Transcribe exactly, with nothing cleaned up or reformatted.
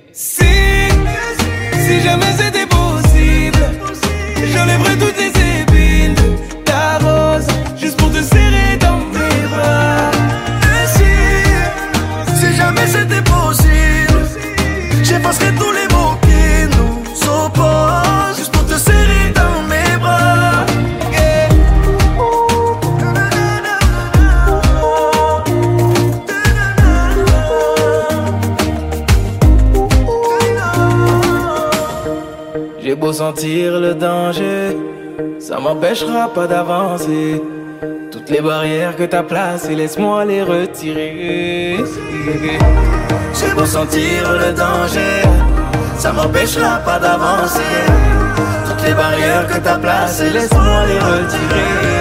Si, si jamais c'était possible, j'enlèverais toutes les épines de ta rose, juste pour te serrer dans mes bras. Et si, si jamais c'était possible, j'effacerais tous les mots qui nous opposent, juste pour te serrer dans mes bras. Yeah. J'ai beau sentir le danger, ça m'empêchera pas d'avancer. Toutes les barrières que t'as placées, laisse-moi les retirer. J'ai beau sentir le danger, ça m'empêchera pas d'avancer. Toutes les barrières que t'as placées, laisse-moi les retirer.